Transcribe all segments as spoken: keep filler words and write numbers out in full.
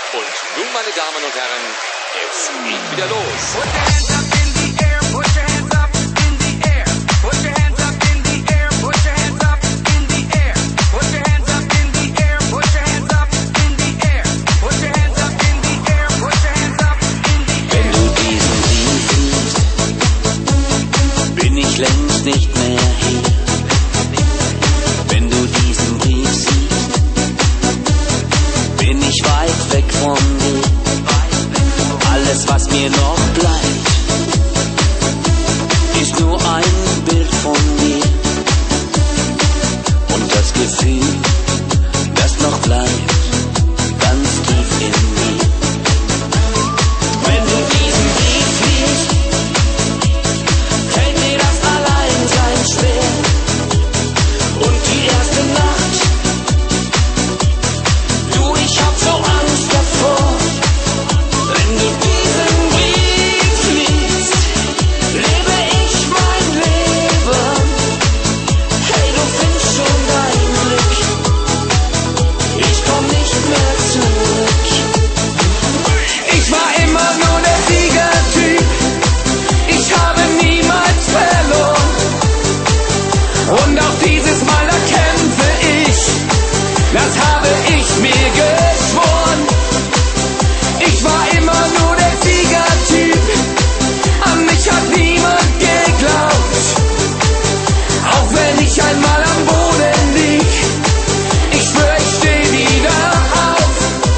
Und nun, meine Damen und Herren, es geht wieder los. Wenn du diesen Brief liest, bin ich längst nicht mehr hier. Wenn du diesen Brief siehst, bin ich weit weg von dir. Alles, was mir noch bleibt, ist nur ein Bild von dir. Und das Gefühl, das noch bleibt, ganz tief in mir. Wenn du diesen Brief liest, fällt mir das Alleinsein schwer. Und die erste Nacht, du, ich hab so Angst davor. Wenn du diesen Brief liest, lebe ich mein Leben. Hey, du findest schon dein Glück, ich komm nicht mehr zurück. Ich war immer nur der Siegertyp, ich habe niemals verloren. Und auch dieses Mal erkämpfe ich, das habe ich mir geschworen. Ich war immer nur der Siegertyp, an mich hat niemand geglaubt. Auch wenn ich einmal am Boden lieg, ich schwör, ich steh wieder auf.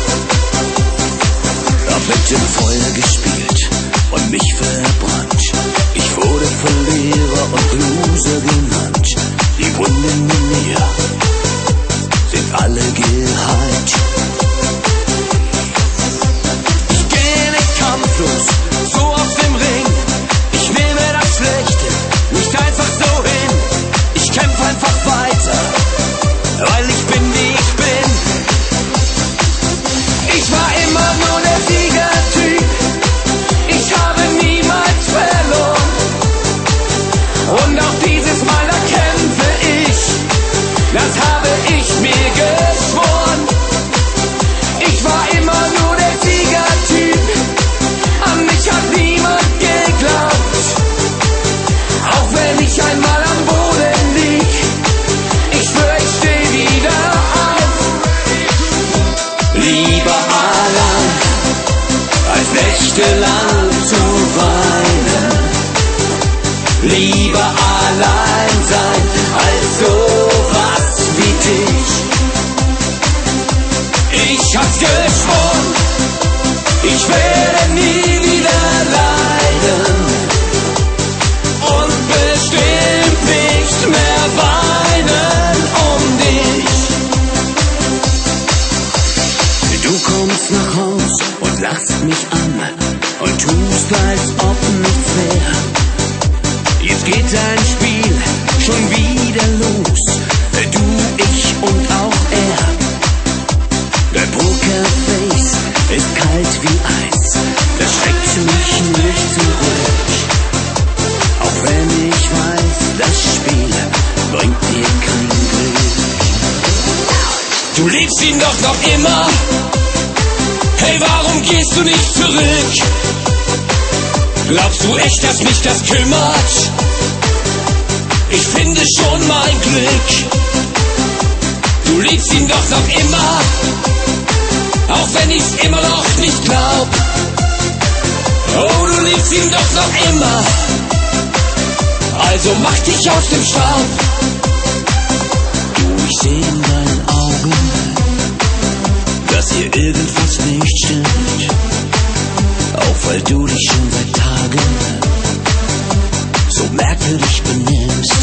Hab mit dem Feuer gespielt und mich verbrannt. Ich wurde Verlierer und Loser genannt. Die Wunden in mir sind alle geheilt. Ich gehe nicht kampflos, so auf dem Ring. Ich nehme das Schlechte nicht einfach so hin. Ich kämpfe einfach weiter, weil ich bin, wie ich bin. Ich war immer nur der Siegertyp, ich habe niemals verloren. Und auch dieses Mal erkämpfe ich, das habe ich mir geschworen. Ich war immer nur der Siegertyp, an mich hat niemand geglaubt. Auch wenn ich einmal am Boden lieg, ich schwör, ich steh wieder auf. Lieber allein, als nächtelang zu weinen. Lieber allein sein, als sowas wie dich. Ich hab's geschworen, ich werde nie wieder leiden. Und bestimmt nicht mehr weinen um dich. Du kommst nach Haus und lachst mich an und tust, als ob nichts wär. Jetzt geht dein Spiel schon wieder los. Du, ich und auch er. Dein Pokerface ist kalt wie Eis. Das schreckt mich nicht zurück. Auch wenn ich weiß, das Spiel bringt dir kein Glück. Du liebst ihn doch noch immer. Hey, warum gehst du nicht zurück? Glaubst du echt, dass mich das kümmert? Ich finde schon mein Glück. Du liebst ihn doch noch immer, auch wenn ich's immer noch nicht glaub. Oh, du liebst ihn doch noch immer, also mach dich aus dem Staub. Du, ich seh in deinen Augen, dass hier irgendwas nicht stimmt. Auch weil du dich schon seit Tagen so merkwürdig benimmst.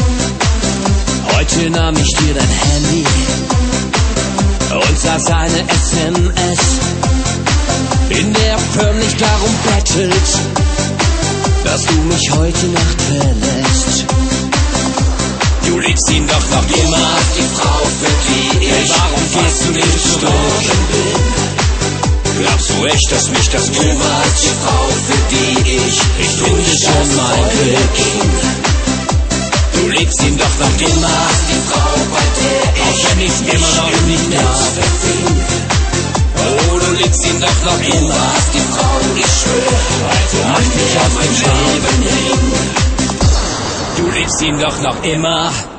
Heute nahm ich dir dein Handy und sah seine S M S, in der er förmlich darum bettelt, dass du mich heute Nacht verlässt. Du liebst ihn doch noch immer, die Frau, für die ich, hey, warum gehst du nicht zurück? Glaubst du echt, dass mich das kümmert? Die Frau, für die ich, ich finde schon mein Glück. Du liebst ihn doch noch immer, die Frau, bei der ich, auch wenn ich's immer noch nicht darf. Oh, du liebst liebst ihn doch noch immer. Du hast die Frauengeschwür, mach dich aus dem Leben hin. Du liebst ihn doch noch immer.